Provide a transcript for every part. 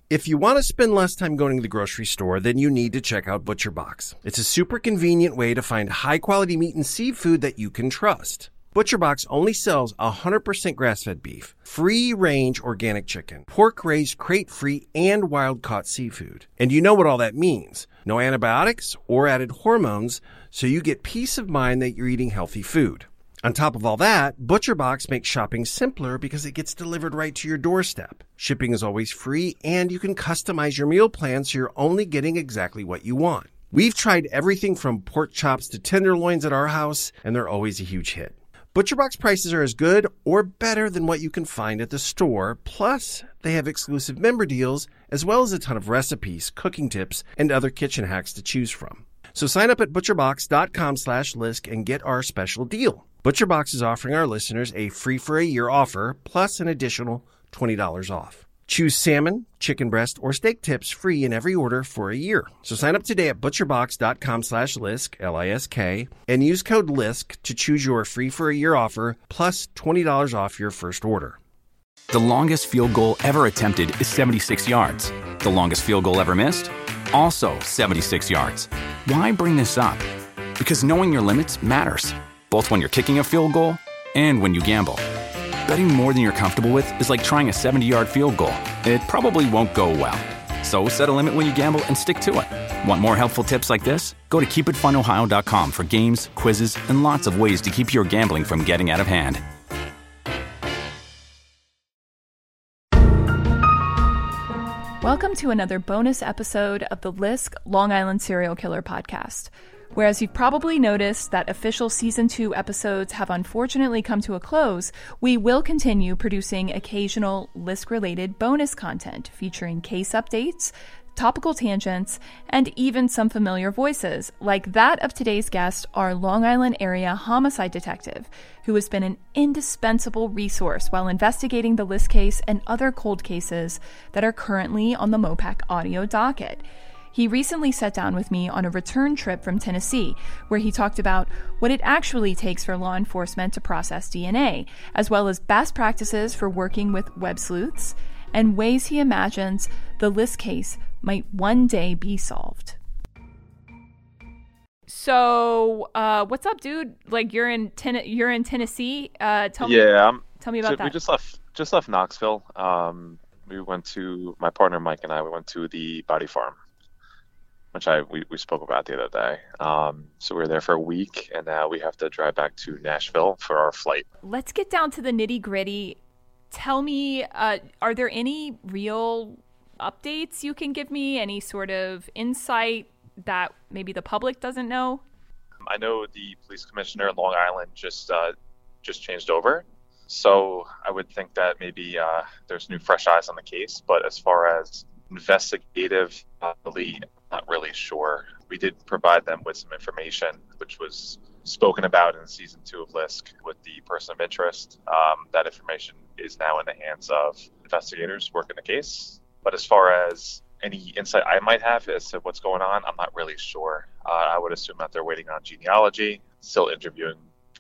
If you want to spend less time going to the grocery store, then you need to check out ButcherBox. It's a super convenient way to find high-quality meat and seafood that you can trust. ButcherBox only sells 100% grass-fed beef, free-range organic chicken, pork-raised crate-free, and wild-caught seafood. And you know what all that means. No antibiotics or added hormones, so you get peace of mind that you're eating healthy food. On top of all that, ButcherBox makes shopping simpler because it gets delivered right to your doorstep. Shipping is always free, and you can customize your meal plan so you're only getting exactly what you want. We've tried everything from pork chops to tenderloins at our house, and they're always a huge hit. ButcherBox prices are as good or better than what you can find at the store, plus they have exclusive member deals, as well as a ton of recipes, cooking tips, and other kitchen hacks to choose from. So sign up at butcherbox.com/Lisk and get our special deal. ButcherBox is offering our listeners a free for a year offer, plus an additional $20 off. Choose salmon, chicken breast, or steak tips free in every order for a year. So sign up today at butcherbox.com/Lisk, L-I-S-K, and use code LISK to choose your free for a year offer, plus $20 off your first order. The longest field goal ever attempted is 76 yards. The longest field goal ever missed? Also 76 yards. Why bring this up? Because knowing your limits matters, both when you're kicking a field goal and when you gamble. Betting more than you're comfortable with is like trying a 70-yard field goal. It probably won't go well. So set a limit when you gamble and stick to it. Want more helpful tips like this? Go to keepitfunohio.com for games, quizzes, and lots of ways to keep your gambling from getting out of hand. Welcome to another bonus episode of the Lisk Long Island Serial Killer podcast. Whereas you've probably noticed that official Season 2 episodes have unfortunately come to a close, we will continue producing occasional Lisk-related bonus content featuring case updates, topical tangents, and even some familiar voices, like that of today's guest, our Long Island area homicide detective, who has been an indispensable resource while investigating the Lisk case and other cold cases that are currently on the Mopac audio docket. He recently sat down with me on a return trip from Tennessee, where he talked about what it actually takes for law enforcement to process DNA, as well as best practices for working with web sleuths, and ways he imagines the Lisk case might one day be solved. So, what's up, dude? Like, you're in Tennessee. Tell me about that. We just left Knoxville. We went to, my partner Mike and I. We went to the Body Farm, which we spoke about the other day. So we were there for a week, and now we have to drive back to Nashville for our flight. Let's get down to the nitty gritty. Tell me, are there any real updates you can give me? Any sort of insight that maybe the public doesn't know? I know the police commissioner in Long Island just changed over. So I would think that maybe there's new fresh eyes on the case. But as far as investigative, not really sure. We did provide them with some information, which was spoken about in Season 2 of Lisk with the person of interest. That information is now in the hands of investigators working the case. But as far as any insight I might have as to what's going on, I'm not really sure. I would assume that they're waiting on genealogy, still interviewing,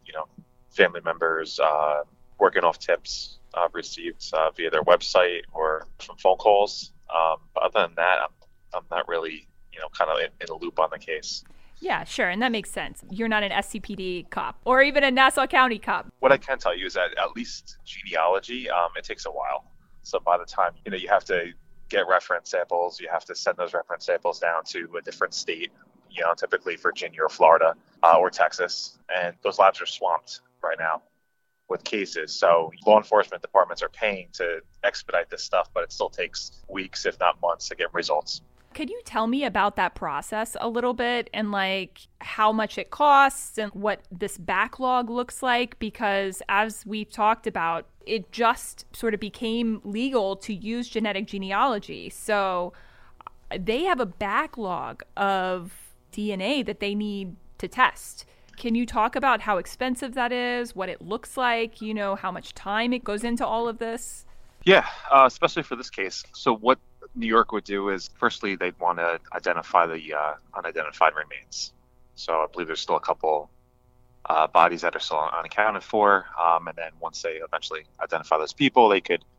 family members, working off tips received via their website or from phone calls. But other than that, I'm not really, kind of in a loop on the case. Yeah, sure. And that makes sense. You're not an SCPD cop or even a Nassau County cop. What I can tell you is that at least genealogy, it takes a while. So by the time, you have to get reference samples, you have to send those reference samples down to a different state, typically Virginia or Florida or Texas. And those labs are swamped right now with cases. So law enforcement departments are paying to expedite this stuff, but it still takes weeks, if not months, to get results. Could you tell me about that process a little bit and how much it costs and what this backlog looks like? Because as we've talked about, it just sort of became legal to use genetic genealogy. So they have a backlog of DNA that they need to test. Can you talk about how expensive that is, what it looks like, how much time it goes into all of this? Yeah, especially for this case. So what New York would do is, firstly, they'd want to identify the unidentified remains. So I believe there's still a couple bodies that are still unaccounted for. And then once they eventually identify those people, they could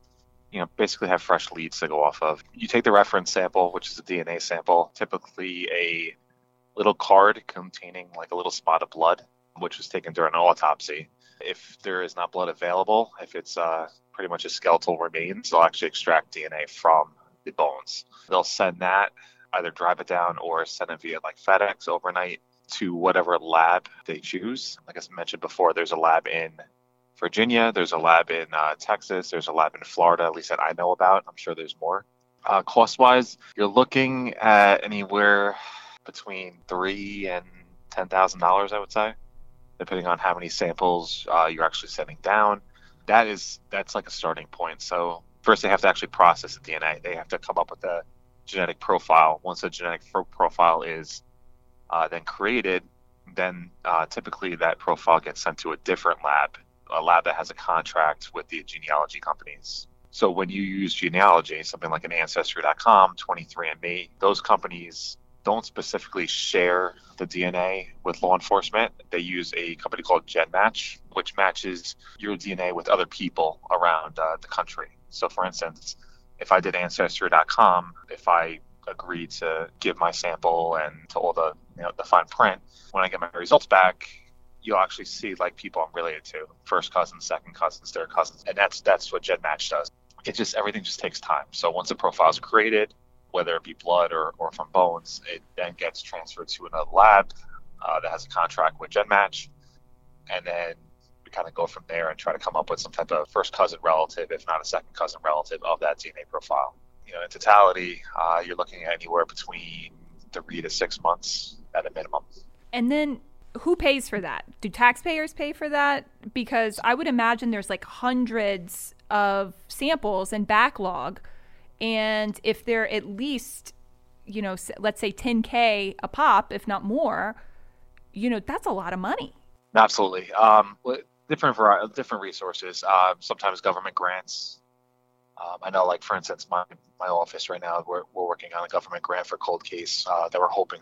basically have fresh leads to go off of. You take the reference sample, which is a DNA sample, typically a little card containing like a little spot of blood, which was taken during an autopsy. If there is not blood available, if it's pretty much a skeletal remains, they'll actually extract DNA from the bones. They'll send that, either drive it down or send it via like FedEx overnight to whatever lab they choose. Like I mentioned before, there's a lab in Virginia, there's a lab in Texas, there's a lab in Florida, at least that I know about. I'm sure there's more. Cost-wise, you're looking at anywhere between $3,000 and $10,000, I would say, depending on how many samples you're actually sending down. That's like a starting point. So first they have to actually process the DNA. They have to come up with a genetic profile. Once a genetic profile is then created, then typically that profile gets sent to a different lab, a lab that has a contract with the genealogy companies. So when you use genealogy, something like an Ancestry.com, 23andMe, those companies don't specifically share the DNA with law enforcement. They use a company called GenMatch, which matches your DNA with other people around the country. So for instance, if I did Ancestry.com, if I agree to give my sample and to all the fine print, when I get my results back, you'll actually see like people I'm related to, first cousins, second cousins, third cousins, and that's what GenMatch does. Everything just takes time. So once the profile is created, whether it be blood or from bones, it then gets transferred to another lab that has a contract with GenMatch, and then we kind of go from there and try to come up with some type of first cousin relative, if not a second cousin relative, of that DNA profile. In totality, you're looking at anywhere between 3 to 6 months at a minimum. And then who pays for that? Do taxpayers pay for that? Because I would imagine there's like hundreds of samples and backlog. And if they're at least, let's say $10K a pop, if not more, that's a lot of money. Absolutely. Different resources. Sometimes government grants. I know, like for instance, my office right now, we're working on a government grant for cold case that we're hoping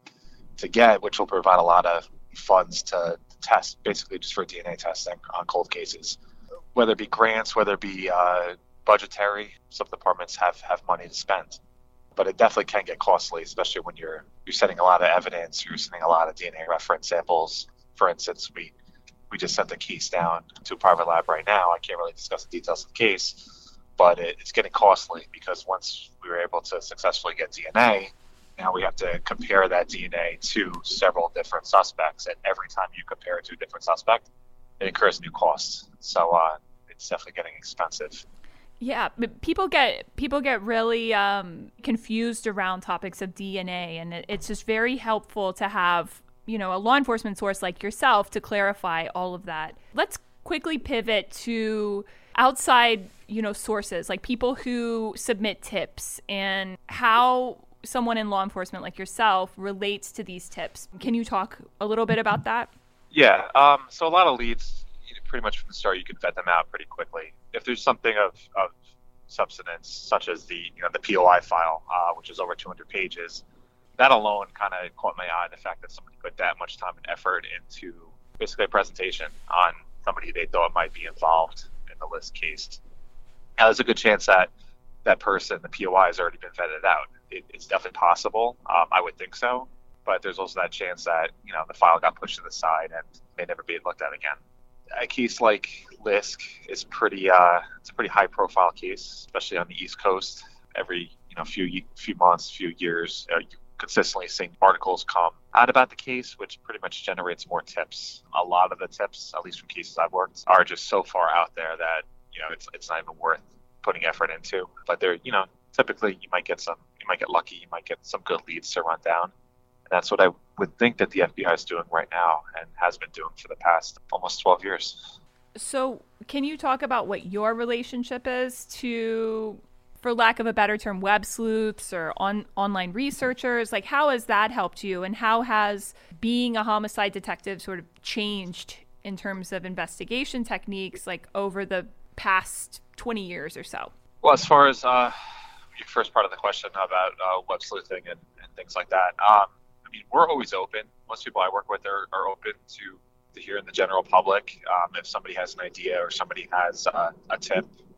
to get, which will provide a lot of funds to test, basically just for DNA testing on cold cases. Whether it be grants, whether it be budgetary, some departments have money to spend, but it definitely can get costly, especially when you're sending a lot of evidence, you're sending a lot of DNA reference samples. For instance, we just sent the case down to a private lab right now. I can't really discuss the details of the case, but it's getting costly because once we were able to successfully get DNA, now we have to compare that DNA to several different suspects, and every time you compare it to a different suspect, it incurs new costs. So it's definitely getting expensive. Yeah, but people get really confused around topics of DNA, and it's just very helpful to have, a law enforcement source like yourself to clarify all of that. Let's quickly pivot to outside, sources, like people who submit tips and how someone in law enforcement like yourself relates to these tips. Can you talk a little bit about that? Yeah, so a lot of leads, pretty much from the start, you can vet them out pretty quickly. If there's something of substance, such as the POI file, which is over 200 pages, that alone kind of caught my eye, the fact that somebody put that much time and effort into basically a presentation on somebody they thought might be involved in the list case. Now, there's a good chance that that person, the POI, has already been vetted out. It's definitely possible. I would think so. But there's also that chance that, the file got pushed to the side and may never be looked at again. A case like Lisk is it's a pretty high profile case, especially on the East Coast. Every few months, few years, you're consistently seeing articles come out about the case, which pretty much generates more tips. A lot of the tips, at least from cases I've worked, are just so far out there that it's not even worth putting effort into. But they're typically you might get lucky, you might get some good leads to run down. And that's what I would think that the FBI is doing right now and has been doing for the past almost 12 years. So can you talk about what your relationship is to, for lack of a better term, web sleuths or online researchers? Like, how has that helped you? And how has being a homicide detective sort of changed in terms of investigation techniques, like over the past 20 years or so? Well, as far as your first part of the question about web sleuthing and things like that, we're always open. Most people I work with are open to hearing the general public. If somebody has an idea or somebody has a tip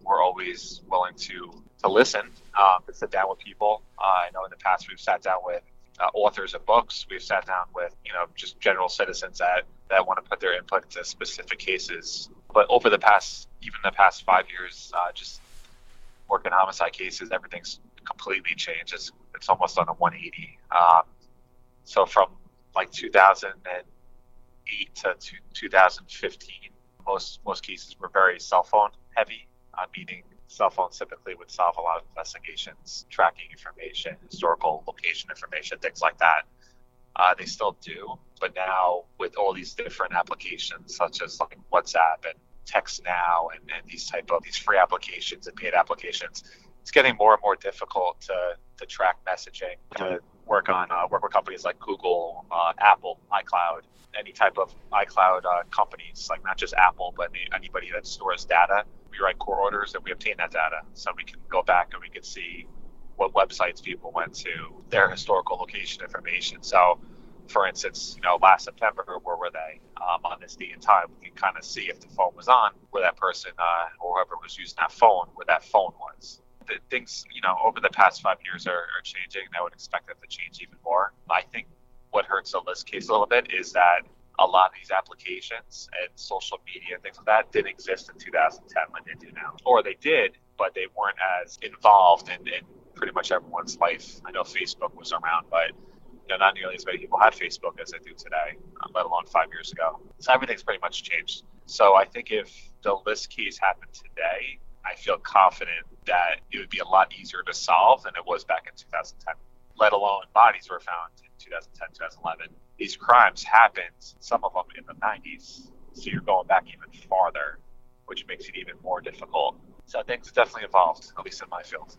we're always willing to listen, to sit down with people. I know in the past we've sat down with authors of books. We've sat down with, just general citizens that want to put their input into specific cases. But over the past 5 years, just working homicide cases, everything's completely changed. It's almost on a 180. So from like 2008 to 2015, most cases were very cell phone heavy, meaning cell phones typically would solve a lot of investigations, tracking information, historical location information, things like that. They still do, but now with all these different applications such as like WhatsApp and Text Now and these free applications and paid applications, it's getting more and more difficult to track messaging, to work with companies like Google, Apple, iCloud, any type of iCloud companies, like not just Apple, but anybody that stores data. We write court orders and we obtain that data, so we can go back and we can see what websites people went to, their historical location information. So, for instance, last September, where were they on this date and time? We can kind of see if the phone was on, where that person or whoever was using that phone, where that phone was. The things, over the past 5 years are changing. I would expect them to change even more. I think what hurts the List case a little bit is that a lot of these applications and social media and things like that didn't exist in 2010 like they do now. Or they did, but they weren't as involved in pretty much everyone's life. I know Facebook was around, but not nearly as many people had Facebook as they do today, let alone 5 years ago. So everything's pretty much changed. So I think if the List case happened today, I feel confident that it would be a lot easier to solve than it was back in 2010, let alone bodies were found in 2010, 2011. These crimes happened, some of them in the 90s. So you're going back even farther, which makes it even more difficult. So things have definitely evolved, at least in my field.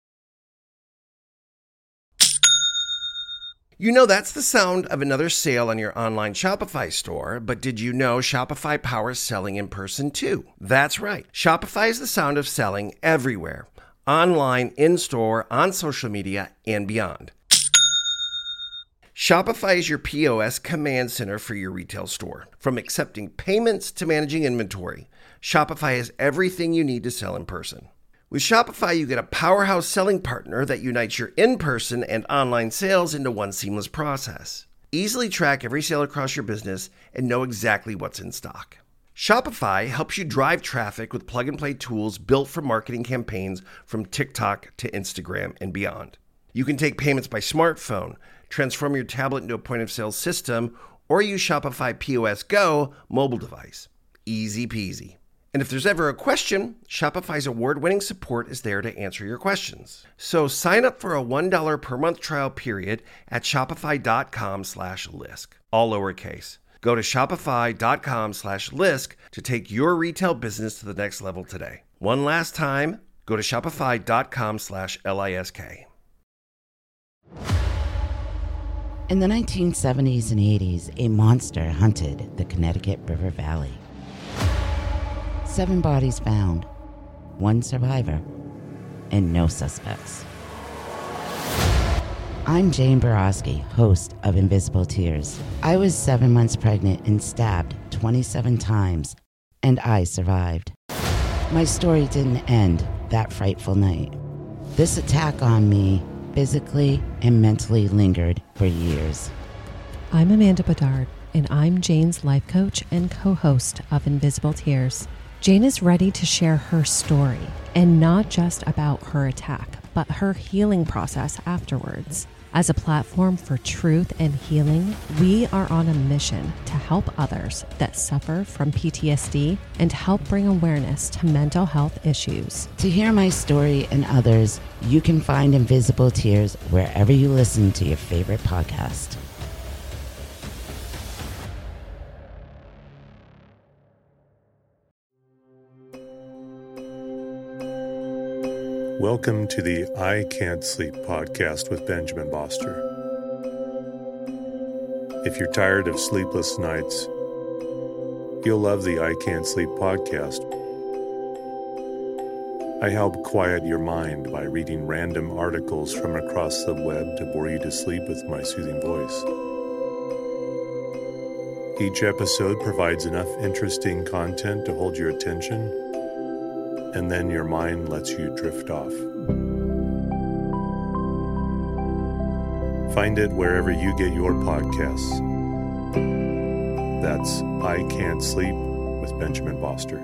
That's the sound of another sale on your online Shopify store, but did you know Shopify powers selling in person too? That's right. Shopify is the sound of selling everywhere. Online, in-store, on social media, and beyond. Shopify is your POS command center for your retail store. From accepting payments to managing inventory, Shopify has everything you need to sell in person. With Shopify, you get a powerhouse selling partner that unites your in-person and online sales into one seamless process. Easily track every sale across your business and know exactly what's in stock. Shopify helps you drive traffic with plug-and-play tools built for marketing campaigns from TikTok to Instagram and beyond. You can take payments by smartphone, transform your tablet into a point-of-sale system, or use Shopify POS Go mobile device. Easy peasy. And if there's ever a question, Shopify's award-winning support is there to answer your questions. So sign up for a $1 per month trial period at shopify.com/Lisk, all lowercase. Go to shopify.com/Lisk to take your retail business to the next level today. One last time, go to shopify.com/LISK. In the 1970s and 80s, a monster hunted the Connecticut River Valley. 7 bodies found, 1 survivor, and no suspects. I'm Jane Borowski, host of Invisible Tears. I was 7 months pregnant and stabbed 27 times, and I survived. My story didn't end that frightful night. This attack on me physically and mentally lingered for years. I'm Amanda Bedard, and I'm Jane's life coach and co-host of Invisible Tears. Jane is ready to share her story, and not just about her attack, but her healing process afterwards. As a platform for truth and healing, we are on a mission to help others that suffer from PTSD and help bring awareness to mental health issues. To hear my story and others, you can find Invisible Tears wherever you listen to your favorite podcast. Welcome to the I Can't Sleep podcast with Benjamin Boster. If you're tired of sleepless nights, you'll love the I Can't Sleep podcast. I help quiet your mind by reading random articles from across the web to bore you to sleep with my soothing voice. Each episode provides enough interesting content to hold your attention, and then your mind lets you drift off. Find it wherever you get your podcasts. That's I Can't Sleep with Benjamin Boster.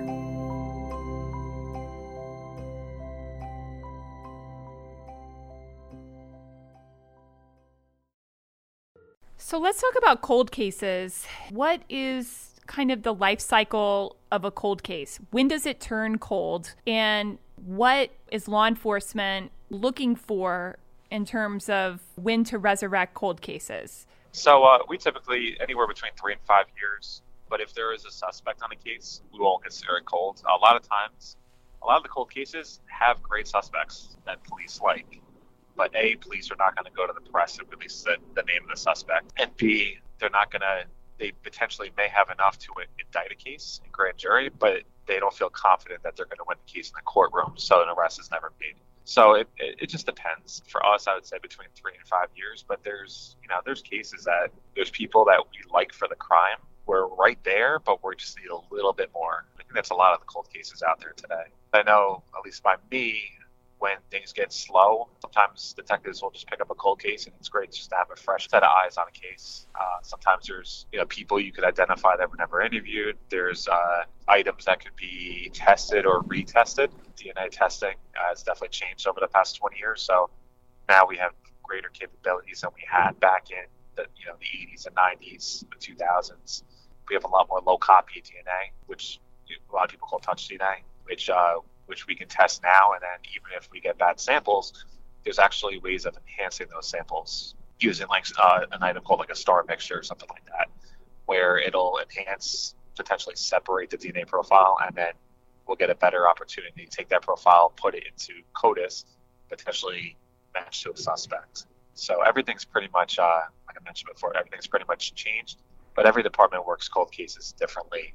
So let's talk about cold cases. What is kind of the life cycle of a cold case? When does it turn cold? And what is law enforcement looking for in terms of when to resurrect cold cases? So we typically anywhere between 3 and 5 years. But if there is a suspect on a case, we won't consider it cold. A lot of times, a lot of the cold cases have great suspects that police like. But A, police are not going to go to the press and release the name of the suspect. And B, they potentially may have enough to indict a case in grand jury, but they don't feel confident that they're going to win the case in the courtroom, so an arrest is never made. So it just depends. For us, I would say between 3 and 5 years, but there's cases that there's people that we like for the crime. We're right there, but we just need a little bit more. I think that's a lot of the cold cases out there today. I know, at least by me, when things get slow, sometimes detectives will just pick up a cold case, and it's great just to have a fresh set of eyes on a case. Sometimes there's people you could identify that were never interviewed. There's items that could be tested or retested. DNA testing has definitely changed over the past 20 years, so now we have greater capabilities than we had back in the 80s and 90s, the 2000s. We have a lot more low copy DNA, which a lot of people call touch DNA, which we can test now, and then even if we get bad samples, there's actually ways of enhancing those samples using an item called a star mixture or something like that, where it'll enhance, potentially separate the DNA profile, and then we'll get a better opportunity to take that profile, put it into CODIS, potentially match to a suspect. So everything's pretty much, like I mentioned before, everything's pretty much changed, but every department works cold cases differently.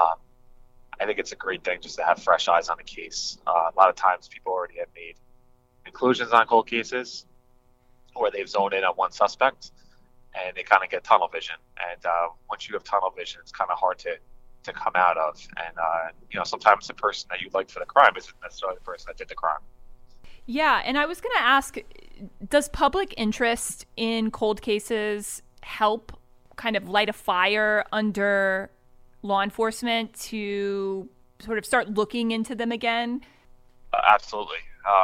I think it's a great thing just to have fresh eyes on a case. A lot of times people already have made conclusions on cold cases where they've zoned in on one suspect and they kind of get tunnel vision. And once you have tunnel vision, it's kind of hard to come out of. And, sometimes the person that you like for the crime isn't necessarily the person that did the crime. Yeah, and I was going to ask, does public interest in cold cases help kind of light a fire under law enforcement to sort of start looking into them again? Absolutely.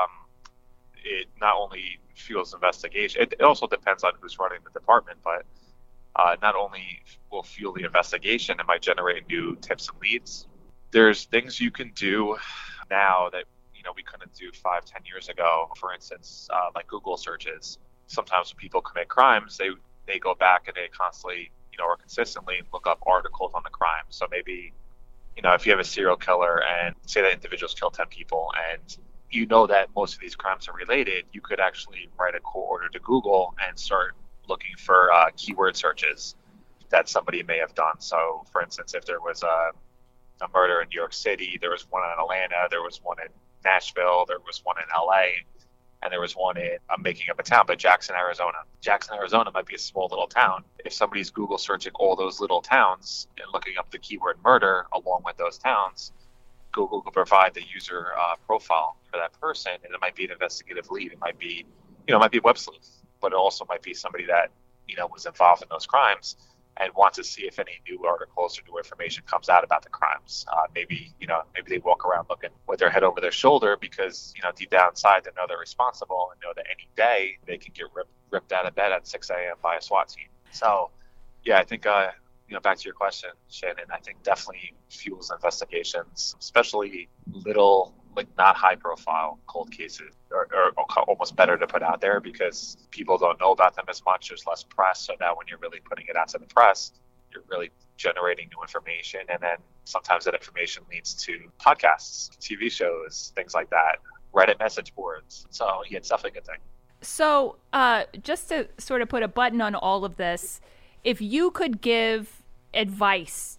It not only fuels investigation, it also depends on who's running the department, but not only will fuel the investigation, it might generate new tips and leads. There's things you can do now that we couldn't do 5-10 years ago. For instance, like Google searches. Sometimes when people commit crimes, they go back and they constantly or consistently look up articles on the crime. So maybe, if you have a serial killer and say that individuals kill 10 people and that most of these crimes are related, you could actually write a court order to Google and start looking for keyword searches that somebody may have done. So, for instance, if there was a murder in New York City, there was one in Atlanta, there was one in Nashville, there was one in LA, and there was one in, I'm making up a town, but Jackson, Arizona. Jackson, Arizona might be a small little town. If somebody's Google searching all those little towns and looking up the keyword murder along with those towns, Google could provide the user profile for that person, and it might be an investigative lead. It might be, it might be a web sleuth, but it also might be somebody that, was involved in those crimes and wants to see if any new articles or new information comes out about the crimes. Maybe they walk around looking with their head over their shoulder because, deep down inside they know they're responsible and know that any day they can get ripped out of bed at 6 a.m. by a SWAT team. So, yeah, I think, back to your question, Shannon, I think definitely fuels investigations, especially little, not high profile cold cases are almost better to put out there because people don't know about them as much. There's less press. So now when you're really putting it out to the press, you're really generating new information. And then sometimes that information leads to podcasts, TV shows, things like that, Reddit message boards. So yeah, it's definitely a good thing. So just to sort of put a button on all of this, if you could give advice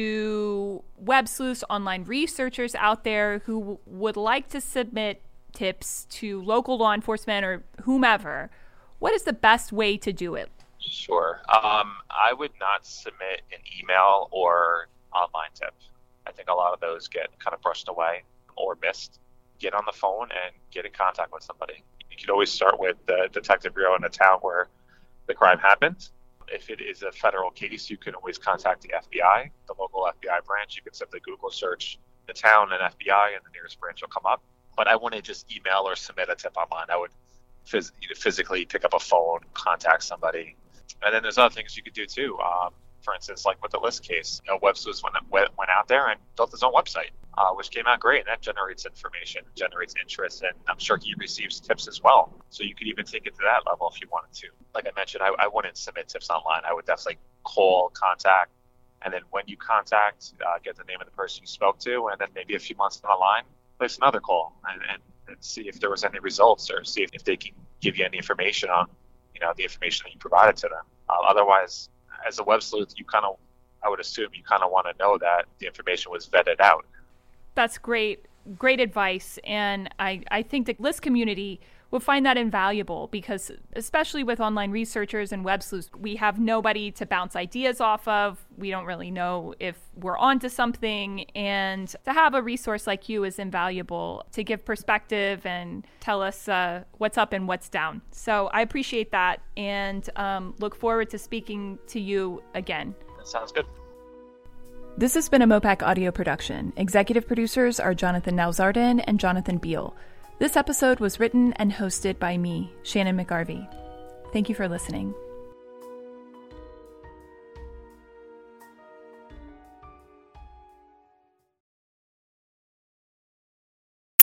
to web sleuths, online researchers out there who would like to submit tips to local law enforcement or whomever, what is the best way to do it? Sure. I would not submit an email or online tip. I think a lot of those get kind of brushed away or missed. get on the phone and get in contact with somebody. You could always start with the detective bureau in the town where the crime happened. If it is a federal case, you can always contact the FBI, the local FBI branch. You can simply Google search the town and FBI, and the nearest branch will come up. But I wouldn't just email or submit a tip online. I would physically pick up a phone, contact somebody. And then there's other things you could do too. For instance, like with the List case, Web Sleuth went out there and built his own website, which came out great. And that generates information, generates interest, and I'm sure he receives tips as well. So you could even take it to that level if you wanted to. Like I mentioned, I wouldn't submit tips online. I would definitely call, contact, and then when you contact, get the name of the person you spoke to, and then maybe a few months down the line, place another call and see if there was any results, or see if they can give you any information on, the information that you provided to them. Otherwise, as a web sleuth, I would assume you kind of want to know that the information was vetted out. That's great advice. And I think the List community will find that invaluable because, especially with online researchers and web sleuths, we have nobody to bounce ideas off of. We don't really know if we're onto something. And to have a resource like you is invaluable to give perspective and tell us what's up and what's down. So I appreciate that and look forward to speaking to you again. That sounds good. This has been a Mopac audio production. Executive producers are Jonathan Nauzardin and Jonathan Beal. This episode was written and hosted by me, Shannon McGarvey. Thank you for listening.